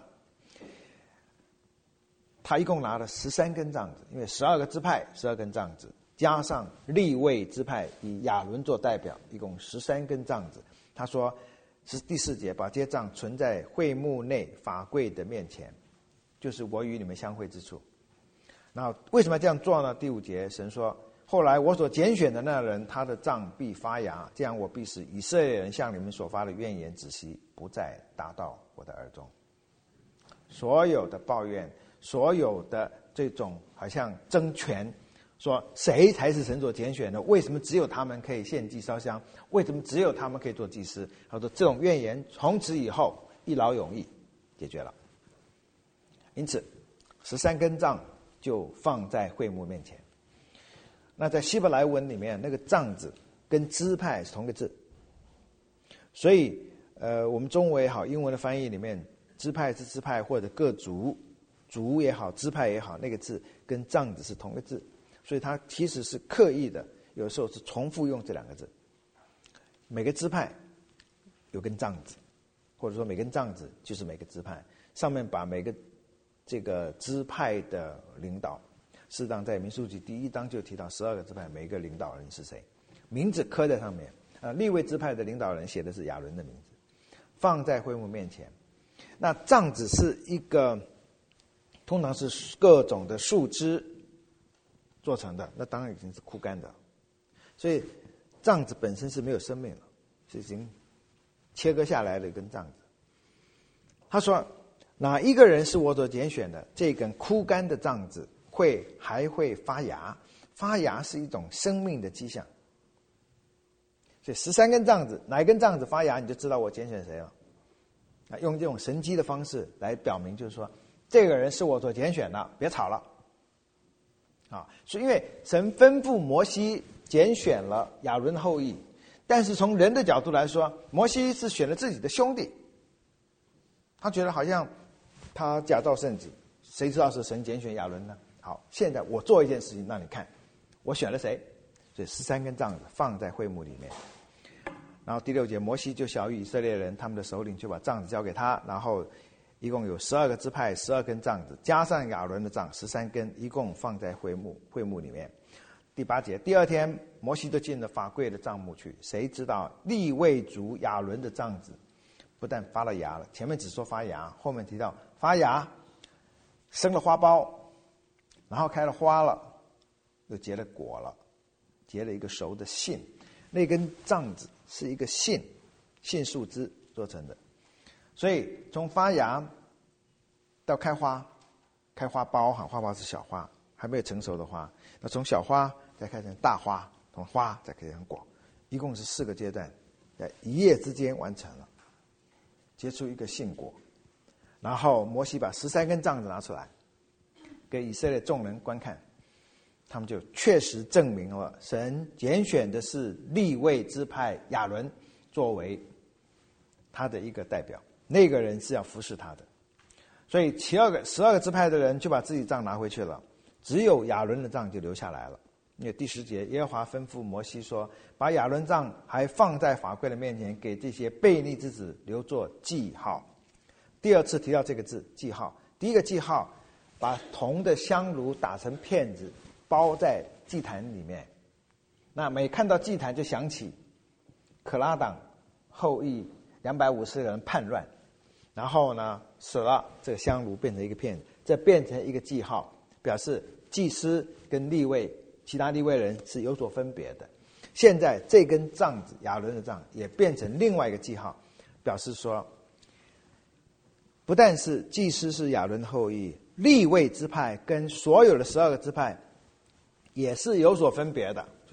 他一共拿了十三根杖子，因为十二个支派十二根杖子，加上利未支派以亚伦做代表，一共十三根杖子。他说是第四节，把这些杖存在会幕内法柜的面前，就是我与你们相会之处。然后为什么这样做呢？第五节，神说，后来我所拣选的那人，他的杖必发芽，这样我必使以色列人向你们所发的怨言止息，不再达到我的耳中。所有的抱怨，所有的这种好像争权，说谁才是神所拣选的，为什么只有他们可以献祭烧香，为什么只有他们可以做祭司，他说这种怨言从此以后一劳永逸解决了。因此十三根杖就放在会幕面前。那在希伯来文里面，那个杖子跟支派是同个字，所以呃，我们中文也好，英文的翻译里面，支派是支派或者各族，族也好，支派也好，那个字跟杖子是同个字，所以它其实是刻意的，有时候是重复用这两个字。每个支派有根杖子，或者说每根杖子就是每个支派，上面把每个这个支派的领导，事实上在民数记第一章就提到十二个支派每一个领导人是谁，名字刻在上面。呃，利未支派的领导人写的是亚伦的名字，放在会幕面前。那杖子是一个通常是各种的树枝做成的，那当然已经是枯干的，所以杖子本身是没有生命了，是已经切割下来的一根杖子。他说，哪一个人是我所拣选的？这根枯干的杖子会还会发芽，发芽是一种生命的迹象。所以十三根杖子，哪一根杖子发芽，你就知道我拣选谁了。啊，用这种神迹的方式来表明，就是说这个人是我所拣选的，别吵了。啊，是因为神吩咐摩西拣选了亚伦的后裔，但是从人的角度来说，摩西是选了自己的兄弟，他觉得好像他假造圣旨，谁知道是神拣选亚伦呢？好，现在我做一件事情让你看，我选了谁。所以十三根杖子放在会幕里面。然后第六节，摩西就晓谕以色列人，他们的首领就把杖子交给他，然后一共有十二个支派，十二根杖子，加上亚伦的杖十三根，一共放在会幕会幕里面。第八节，第二天摩西就进了法柜的帐幕去，谁知道利未族亚伦的杖子不但发了芽了，前面只说发芽，后面提到发芽，生了花苞，然后开了花了，又结了果了，结了一个熟的杏。那根杖子是一个杏杏树枝做成的，所以从发芽到开花，开花苞哈，花苞是小花，还没有成熟的花，那从小花再开成大花，从花再开成果，一共是四个阶段，在一夜之间完成了，结出一个杏果。然后摩西把十三根杖子拿出来给以色列众人观看，他们就确实证明了神拣选的是利未支派亚伦作为他的一个代表，那个人是要服侍他的。所以十二个十二个支派的人就把自己杖拿回去了，只有亚伦的杖就留下来了。因为第十节，耶和华吩咐摩西说，把亚伦杖还放在法柜的面前，给这些悖逆之子留作记号。第二次提到这个字记号，第一个记号把铜的香炉打成片子包在祭坛里面，那每看到祭坛就想起可拉党后裔两百五十个人叛乱，然后呢死了，这个香炉变成一个片子，这变成一个记号，表示祭司跟利未其他利未人是有所分别的。现在这根杖子亚伦的杖也变成另外一个记号，表示说不但是祭司是亚伦的后裔，利未支派跟所有的十二个支派也是有所分别的。所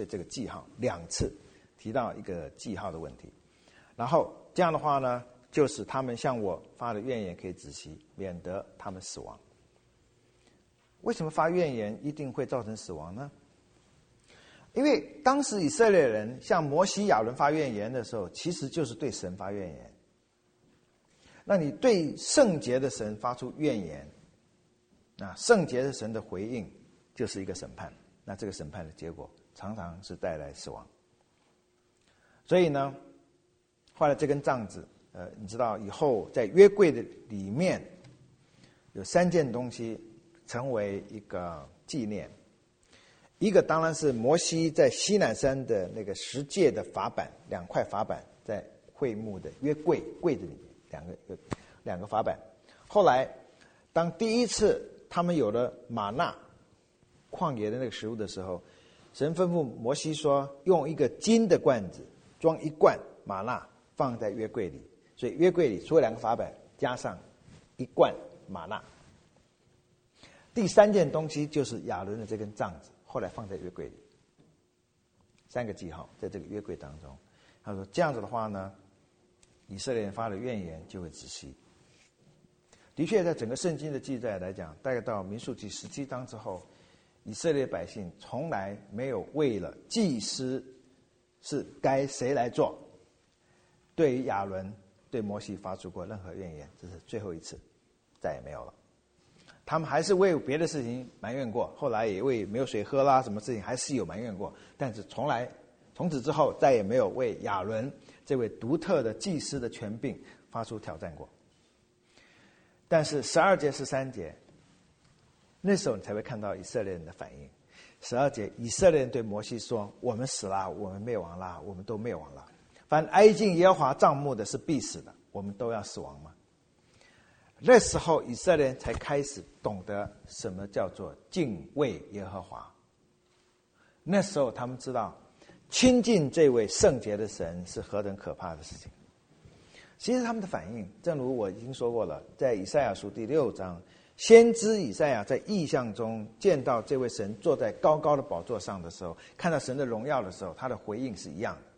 所以这个记号两次提到一个记号的问题。然后这样的话呢，就是他们向我发的怨言可以止息，免得他们死亡。为什么发怨言一定会造成死亡呢？因为当时以色列人向摩西亚伦发怨言的时候，其实就是对神发怨言。那你对圣洁的神发出怨言，那圣洁的神的回应就是一个审判，那这个审判的结果常常是带来死亡。所以呢，后来这根杖子，呃，你知道以后在约柜的里面有三件东西成为一个纪念。一个当然是摩西在西乃山的那个十诫的法版，两块法版在会幕的约柜柜子里面，两个有两个法版。后来当第一次他们有了玛纳旷野的那个食物的时候，神吩咐摩西说，用一个金的罐子装一罐玛纳放在约柜里，所以约柜里除了两个法版加上一罐玛纳。第三件东西就是亚伦的这根杖子，后来放在约柜里，三个记号在这个约柜当中。他说这样子的话呢，以色列人发了怨言就会止息。的确在整个圣经的记载来讲，大概到民数记十七章之后，以色列百姓从来没有为了祭司是该谁来做，对于亚伦对摩西发出过任何怨言，这是最后一次，再也没有了。他们还是为别的事情埋怨过，后来也为没有水喝啦什么事情还是有埋怨过，但是从来从此之后再也没有为亚伦这位独特的祭司的权柄发出挑战过。但是十二节十三节那时候你才会看到以色列人的反应。十二节以色列人对摩西说，我们死了，我们灭亡了，我们都灭亡了，凡挨近耶和华帐幕的是必死的，我们都要死亡吗？那时候以色列人才开始懂得什么叫做敬畏耶和华。那时候他们知道亲近这位圣洁的神是何等可怕的事情。其实他们的反应正如我已经说过了，在以赛亚书第六章，先知以赛亚在异象中见到这位神坐在高高的宝座上的时候，看到神的荣耀的时候，他的回应是一样的。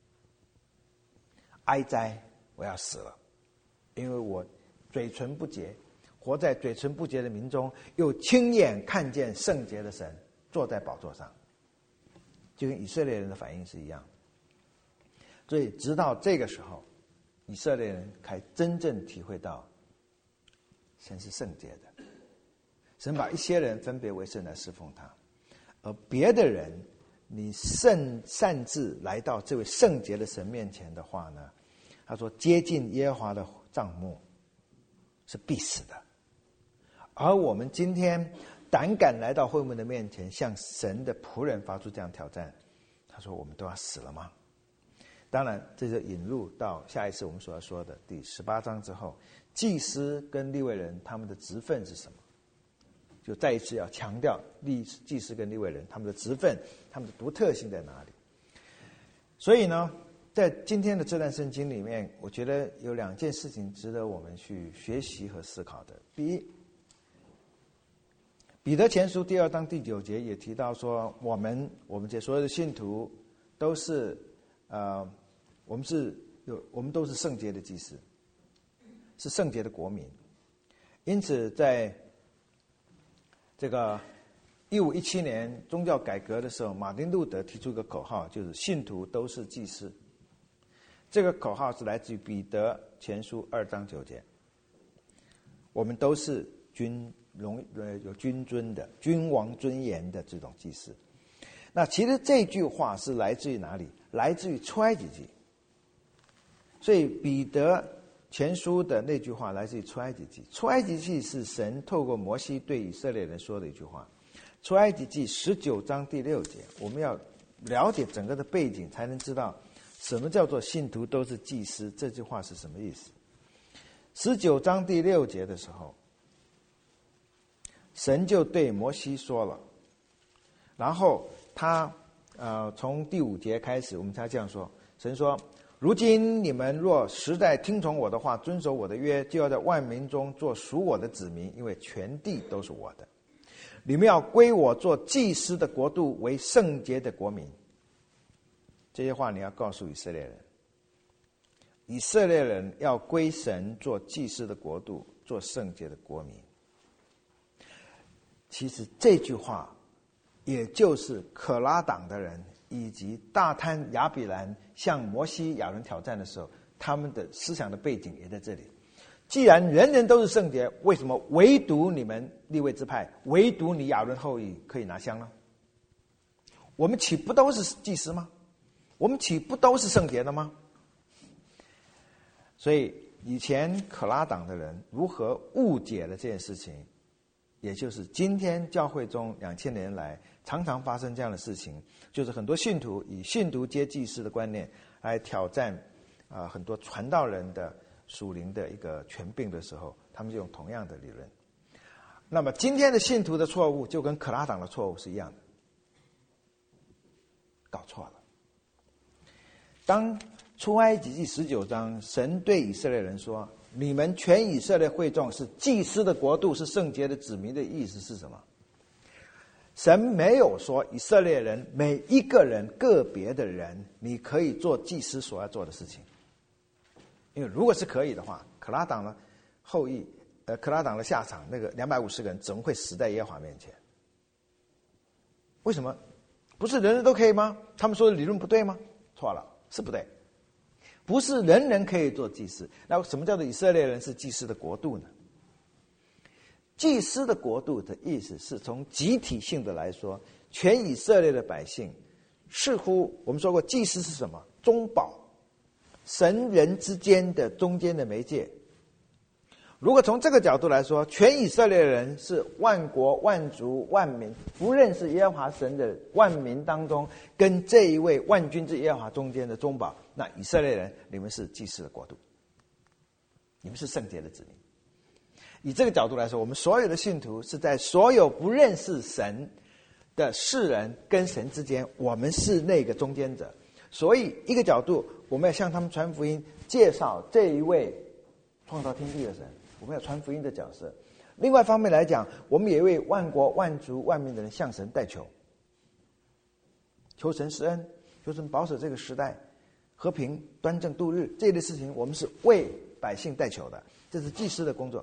哀哉，我要死了，因为我嘴唇不洁，活在嘴唇不洁的民中，又亲眼看见圣洁的神坐在宝座上，就跟以色列人的反应是一样。所以直到这个时候，以色列人才真正体会到神是圣洁的，神把一些人分别为圣来侍奉他，而别的人你擅擅自来到这位圣洁的神面前的话呢，他说接近耶和华的帐幕是必死的。而我们今天胆敢来到会幕的面前，向神的仆人发出这样挑战，他说我们都要死了吗？当然这就引入到下一次我们所要说的第十八章之后，祭司跟利未人他们的职分是什么，就再一次要强调祭司跟利未人他们的职分，他们的独特性在哪里。所以呢，在今天的这段圣经里面，我觉得有两件事情值得我们去学习和思考的。第一，彼得前书第二章第九节也提到说，我们我们这所有的信徒都是呃，我们是有我们都是圣洁的祭司，是圣洁的国民。因此在这个一五一七年宗教改革的时候，马丁路德提出一个口号，就是信徒都是祭司。这个口号是来自于彼得前书二章九节，我们都是君荣有君尊的君王尊严的这种祭司。那其实这句话是来自于哪里？来自于出埃及记。所以彼得前书的那句话来自于出埃及记。出埃及记是神透过摩西对以色列人说的一句话。出埃及记十九章第六节，我们要了解整个的背景，才能知道什么叫做信徒都是祭司，这句话是什么意思。十九章第六节的时候，神就对摩西说了，然后他呃从第五节开始，我们才这样说，神说，如今你们若实在听从我的话，遵守我的约，就要在万民中做属我的子民，因为全地都是我的。你们要归我做祭司的国度，为圣洁的国民。 这些话你要告诉以色列人，以色列人要归神，做祭司的国度，做圣洁的国民。其实这句话也就是可拉党的人以及大贪亚比兰向摩西亚伦挑战的时候，他们的思想的背景也在这里。既然人人都是圣洁，为什么唯独你们利未支派，唯独你亚伦后裔可以拿香呢？我们岂不都是祭司吗？我们岂不都是圣洁的吗？所以以前可拉党的人如何误解了这件事情，也就是今天教会中两千年来常常发生这样的事情，就是很多信徒以信徒皆祭司的观念来挑战啊、呃、很多传道人的属灵的一个权柄的时候，他们就用同样的理论。那么今天的信徒的错误就跟可拉党的错误是一样的，搞错了。当出埃及记十九章，神对以色列人说：“你们全以色列会众是祭司的国度，是圣洁的子民”的意思是什么？神没有说以色列人每一个人个别的人，你可以做祭司所要做的事情。因为如果是可以的话，可拉党的后裔，呃，可拉党的下场，那个两百五十个人怎么会死在耶和华面前？为什么？不是人人都可以吗？他们说的理论不对吗？错了，是不对。不是人人可以做祭司。那什么叫做以色列人是祭司的国度呢？祭司的国度的意思是从集体性的来说，全以色列的百姓似乎我们说过，祭司是什么？中保，神人之间的中间的媒介。如果从这个角度来说，全以色列人是万国万族万民不认识耶和华神的万民当中，跟这一位万军之耶和华中间的中保，那以色列人，你们是祭司的国度，你们是圣洁的子民。以这个角度来说，我们所有的信徒是在所有不认识神的世人跟神之间，我们是那个中间者。所以一个角度，我们要向他们传福音，介绍这一位创造天地的神，我们要传福音的角色。另外一方面来讲，我们也为万国万族万民的人向神代求，求神施恩，求神保守这个时代和平端正度日，这类事情我们是为百姓代求的，这是祭司的工作。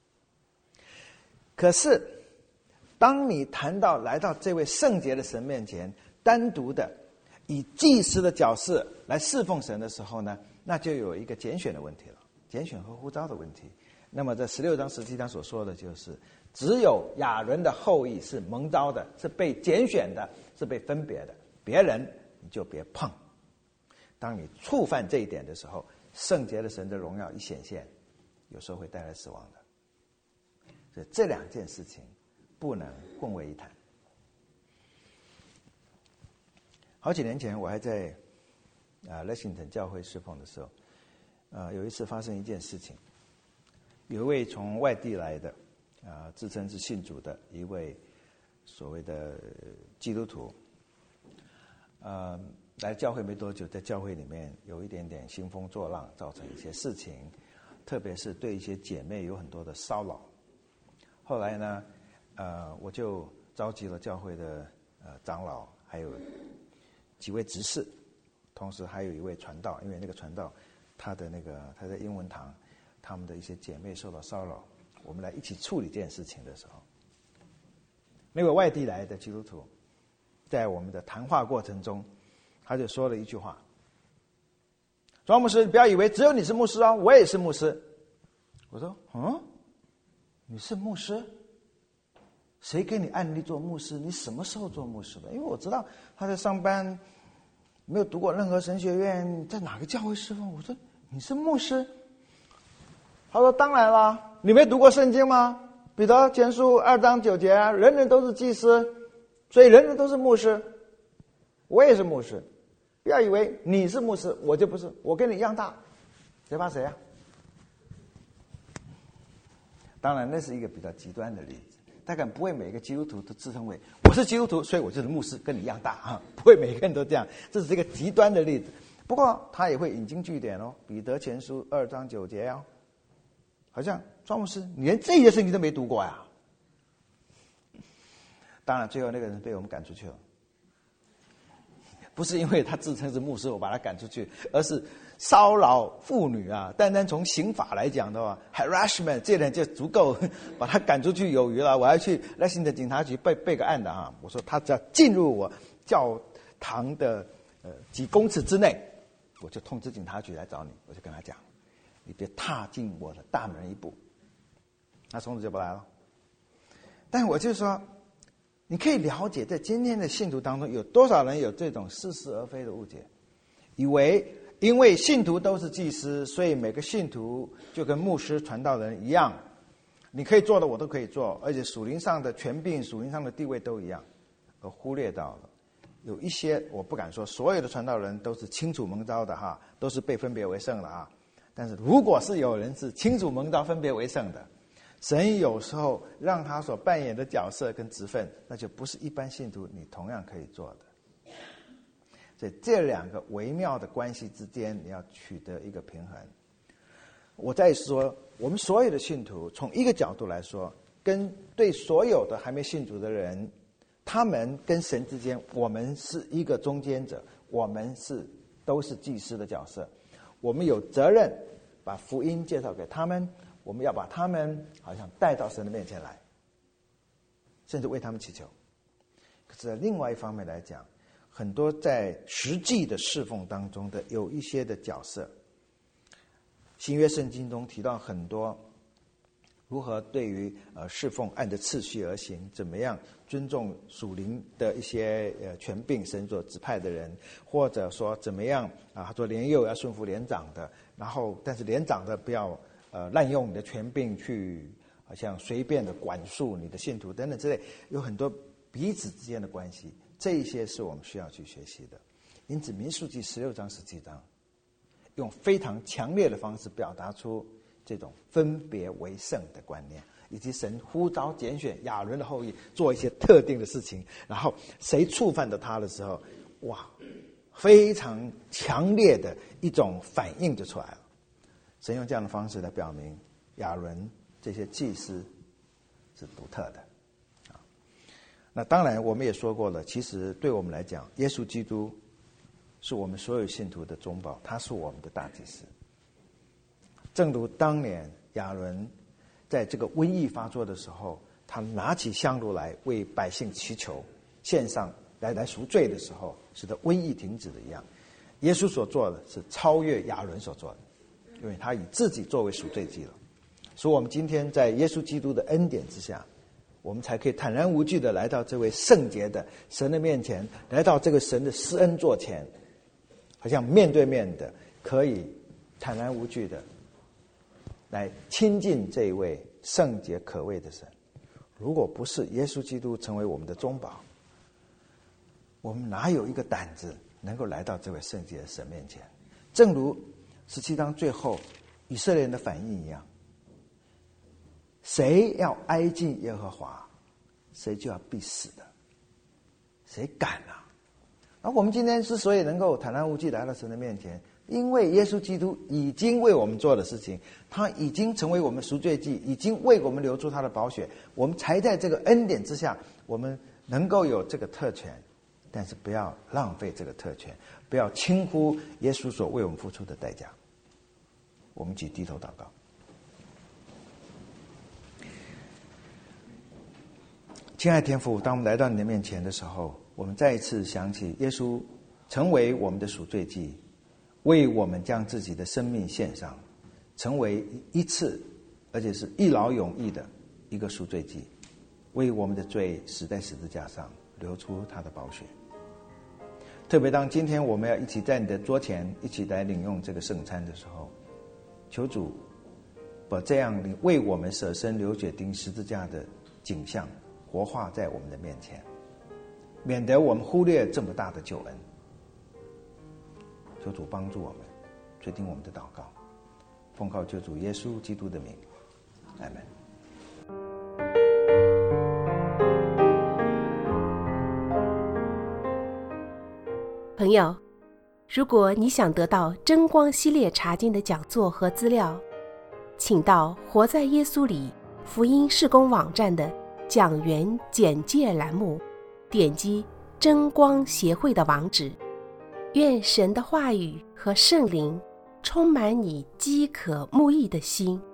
可是当你谈到来到这位圣洁的神面前，单独的以祭司的角色来侍奉神的时候呢，那就有一个拣选的问题了，拣选和呼召的问题。那么在十六章十七章所说的就是，只有亚伦的后裔是蒙召的，是被拣选的，是被分别的，别人你就别碰。当你触犯这一点的时候，圣洁的神的荣耀一显现，有时候会带来死亡的。所以这两件事情不能混为一谈。好几年前我还在啊 Lexington 教会侍奉的时候，啊有一次发生一件事情，有一位从外地来的啊自称是信主的一位所谓的基督徒，呃来教会没多久，在教会里面有一点点兴风作浪，造成一些事情，特别是对一些姐妹有很多的骚扰。后来呢，呃，我就召集了教会的呃长老，还有几位执事，同时还有一位传道，因为那个传道他的那个他在英文堂，他们的一些姐妹受到骚扰，我们来一起处理这件事情的时候，那位外地来的基督徒，在我们的谈话过程中，他就说了一句话：“庄牧师，你不要以为只有你是牧师啊，我也是牧师。”我说：“嗯。”你是牧师？谁给你案例做牧师？你什么时候做牧师的？因为我知道他在上班，没有读过任何神学院，在哪个教会侍奉。我说你是牧师？他说当然了，你没读过圣经吗？彼得前书二章九节，人人都是祭司，所以人人都是牧师。我也是牧师，不要以为你是牧师，我就不是，我跟你一样大，谁怕谁啊？当然，那是一个比较极端的例子，大概不会每个基督徒都自称为我是基督徒，所以我就是牧师，跟你一样大啊，不会每个人都这样，这是一个极端的例子。不过他也会引经据典哦，彼得前书二章九节哦，好像庄牧师你连这些圣经都没读过呀。当然，最后那个人被我们赶出去了。 不是因为他自称是牧师我把他赶出去，而是骚扰妇女啊，单单从刑法来讲的话 harassment 这点就足够把他赶出去有余了。我要去莱辛的警察局备备个案的啊，我说他只要进入我教堂的呃几公尺之内，我就通知警察局来找你。我就跟他讲，你别踏进我的大门一步，他从此就不来了。但我就说，你可以了解在今天的信徒当中有多少人有这种似是而非的误解，以为因为信徒都是祭司，所以每个信徒就跟牧师传道人一样，你可以做的我都可以做，而且属灵上的权柄属灵上的地位都一样，而忽略到了有一些，我不敢说所有的传道人都是清楚蒙召的哈，都是被分别为圣的啊，但是如果是有人是清楚蒙召分别为圣的，神有时候让他所扮演的角色跟职分，那就不是一般信徒你同样可以做的。所以这两个微妙的关系之间，你要取得一个平衡。我再说，我们所有的信徒，从一个角度来说，跟对所有的还没信主的人，他们跟神之间，我们是一个中间者，我们是都是祭司的角色，我们有责任把福音介绍给他们。我们要把他们好像带到神的面前来，甚至为他们祈求。可是在另外一方面来讲，很多在实际的侍奉当中的有一些的角色，新约圣经中提到很多如何对于呃侍奉按着次序而行，怎么样尊重属灵的一些呃权柄，神所指派的人，或者说怎么样啊，他说连幼要顺服连长的，然后但是连长的不要呃，滥用你的权柄去好像随便的管束你的信徒等等之类，有很多彼此之间的关系，这一些是我们需要去学习的。因此民数记十六章十七章用非常强烈的方式表达出这种分别为圣的观念，以及神呼召拣选亚伦的后裔做一些特定的事情，然后谁触犯到他的时候，哇，非常强烈的一种反应就出来了。神用这样的方式来表明亚伦这些祭司是独特的。那当然我们也说过了，其实对我们来讲，耶稣基督是我们所有信徒的中保，他是我们的大祭司。正如当年亚伦在这个瘟疫发作的时候，他拿起香炉来为百姓祈求，献上来来赎罪的时候，使得瘟疫停止的一样，耶稣所做的是超越亚伦所做的，因为他以自己作为赎罪祭了。所以我们今天在耶稣基督的恩典之下，我们才可以坦然无惧的来到这位圣洁的神的面前，来到这个神的施恩座前，好像面对面的可以坦然无惧的来亲近这一位圣洁可畏的神。如果不是耶稣基督成为我们的中保，我们哪有一个胆子能够来到这位圣洁的神面前？正如十七章最后以色列人的反应一样，谁要挨近耶和华，谁就要必死的，谁敢啊？而我们今天之所以能够坦然无惧来到神的面前，因为耶稣基督已经为我们做的事情，他已经成为我们赎罪祭，已经为我们流出他的宝血，我们才在这个恩典之下，我们能够有这个特权。但是不要浪费这个特权，不要轻忽耶稣所为我们付出的代价。我们一起低头祷告。亲爱的天父，当我们来到你的面前的时候，我们再一次想起耶稣成为我们的赎罪祭，为我们将自己的生命献上，成为一次而且是一劳永逸的一个赎罪祭，为我们的罪死在十字架上，流出他的宝血。特别当今天我们要一起在你的桌前一起来领用这个圣餐的时候，求主把这样你为我们舍身流血钉十字架的景象活化在我们的面前，免得我们忽略这么大的救恩。求主帮助我们，垂听我们的祷告，奉靠救主耶稣基督的名，阿们。 朋友，如果你想得到真光系列查经的讲座和资料，请到活在耶稣里福音事工网站的讲员简介栏目，点击真光协会的网址， 愿神的话语和圣灵充满你饥渴慕义的心，